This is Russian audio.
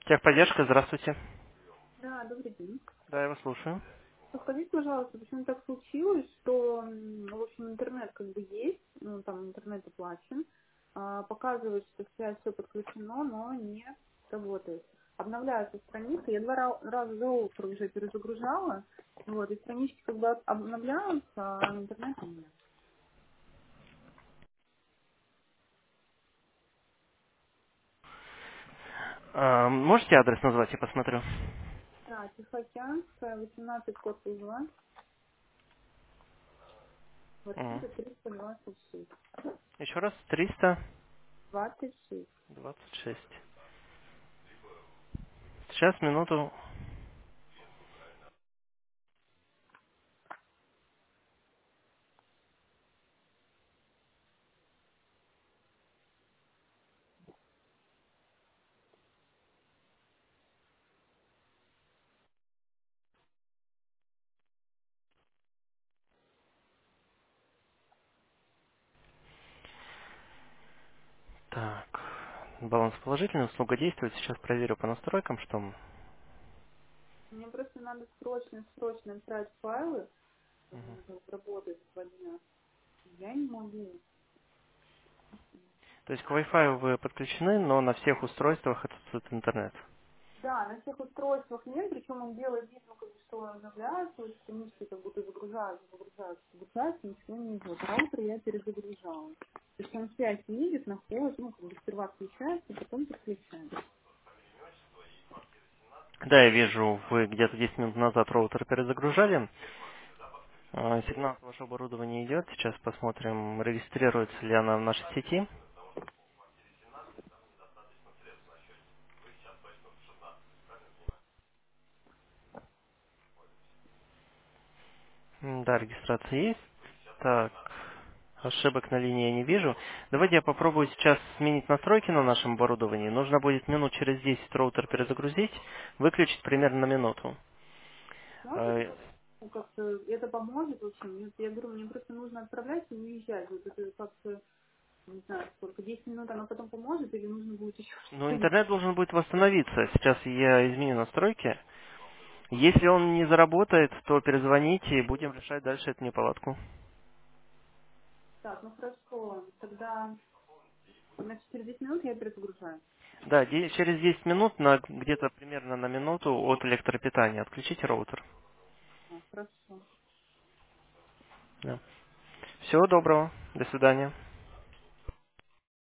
Техподдержка, здравствуйте. Да, добрый день. Да, я вас слушаю. Скажите, пожалуйста, почему так случилось, что, в общем, интернет как бы есть, ну, там интернет оплачен, показывает, что связь все подключено, но не работает. Обновляется страница, я раза за утро уже перезагружала, вот, и странички как бы обновляются, а интернета нет. Можете адрес назвать, я посмотрю. Да, Тихоокеанская, 18, корпус 2, М. квартира 326. Еще раз, 26. 326. Сейчас, минуту. Так, баланс положительный, услуга действует. Сейчас проверю по настройкам, что... Мне просто надо срочно отправить файлы, Мгм. работать 2 дня. Я не могу. То есть к Wi-Fi вы подключены, но на всех устройствах отсутствует интернет. Да, на всех устройствах нет, причем он делает вид, ну, как бы, что обновляется, вот странички как будто загружаются, ничего не идет. Раутер я перезагружала. То есть он связь не видит, находит, ну, как бы сперва включается, потом подключается. Да, я вижу, вы где-то 10 минут назад роутер перезагружали. Сигнал с вашего оборудования идет. Сейчас посмотрим, регистрируется ли она в нашей сети. Да, регистрация есть. Так, ошибок на линии я не вижу. Давайте я попробую сейчас сменить настройки на нашем оборудовании. Нужно будет минут через 10 роутер перезагрузить, выключить примерно на минуту. Может, Э, ну, как-то это поможет, в общем, я говорю, мне просто нужно отправлять и уезжать. Вот это как-то, не знаю, сколько, 10 минут оно потом поможет, или нужно будет еще Ну, что-нибудь. интернет должен будет восстановиться. Сейчас я изменю настройки. Если он не заработает, то перезвоните и будем решать дальше эту неполадку. Так, ну хорошо, тогда, значит, через 10 минут я перезагружаю. Да, через 10 минут, на где-то примерно на минуту от электропитания отключите роутер. Хорошо. Да. Всего доброго. До свидания.